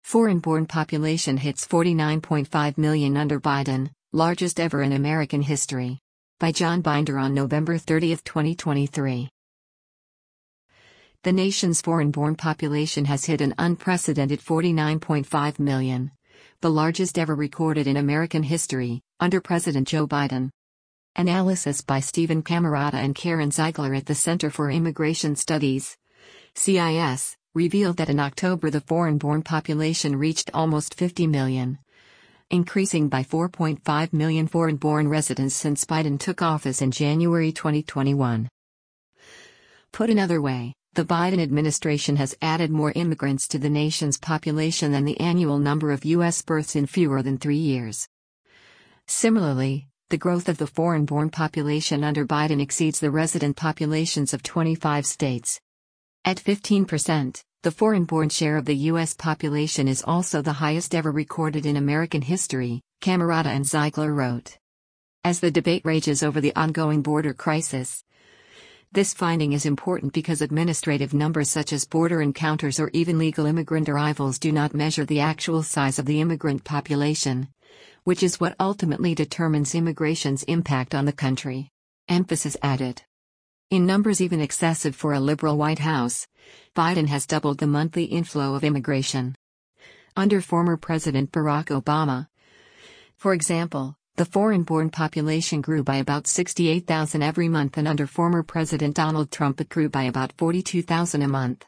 Foreign-born population hits 49.5 million under Biden, largest ever in American history. By John Binder on November 30, 2023. The nation's foreign-born population has hit an unprecedented 49.5 million, the largest ever recorded in American history, under President Joe Biden. Analysis by Stephen Camarata and Karen Ziegler at the Center for Immigration Studies, CIS, revealed that in October the foreign-born population reached almost 50 million, increasing by 4.5 million foreign-born residents since Biden took office in January 2021. Put another way, the Biden administration has added more immigrants to the nation's population than the annual number of U.S. births in fewer than 3 years. Similarly, the growth of the foreign-born population under Biden exceeds the resident populations of 25 states. At 15%, the foreign-born share of the U.S. population is also the highest ever recorded in American history, Camarata and Ziegler wrote. As the debate rages over the ongoing border crisis, this finding is important because administrative numbers such as border encounters or even legal immigrant arrivals do not measure the actual size of the immigrant population, which is what ultimately determines immigration's impact on the country. Emphasis added. In numbers even excessive for a liberal White House, Biden has doubled the monthly inflow of immigration. Under former President Barack Obama, for example, the foreign-born population grew by about 68,000 every month, and under former President Donald Trump it grew by about 42,000 a month.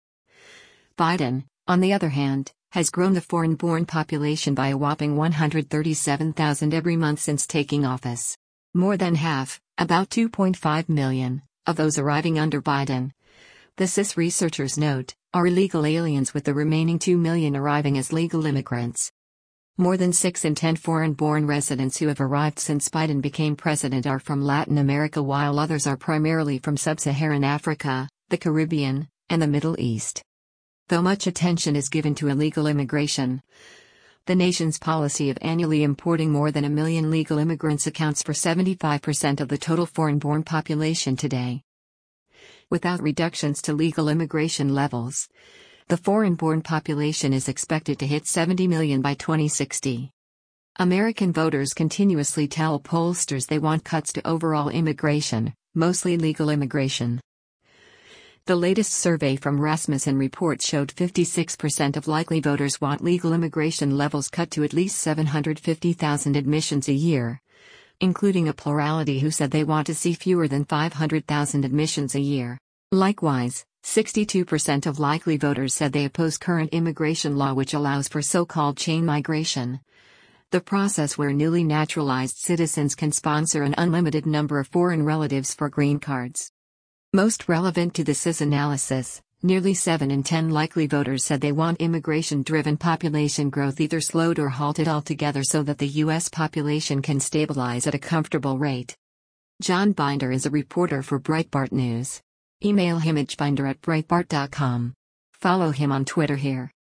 Biden, on the other hand, has grown the foreign-born population by a whopping 137,000 every month since taking office. More than half, about 2.5 million, of those arriving under Biden, the CIS researchers note, are illegal aliens, with the remaining 2 million arriving as legal immigrants. More than 6 in 10 foreign-born residents who have arrived since Biden became president are from Latin America, while others are primarily from sub-Saharan Africa, the Caribbean, and the Middle East. Though much attention is given to illegal immigration, the nation's policy of annually importing more than 1 million legal immigrants accounts for 75% of the total foreign-born population today. Without reductions to legal immigration levels, the foreign-born population is expected to hit 70 million by 2060. American voters continuously tell pollsters they want cuts to overall immigration, mostly legal immigration. The latest survey from Rasmussen Report showed 56% of likely voters want legal immigration levels cut to at least 750,000 admissions a year, including a plurality who said they want to see fewer than 500,000 admissions a year. Likewise, 62% of likely voters said they oppose current immigration law, which allows for so-called chain migration, the process where newly naturalized citizens can sponsor an unlimited number of foreign relatives for green cards. Most relevant to the CIS analysis, nearly 7 in 10 likely voters said they want immigration-driven population growth either slowed or halted altogether so that the U.S. population can stabilize at a comfortable rate. John Binder is a reporter for Breitbart News. Email him at binder@breitbart.com. Follow him on Twitter here.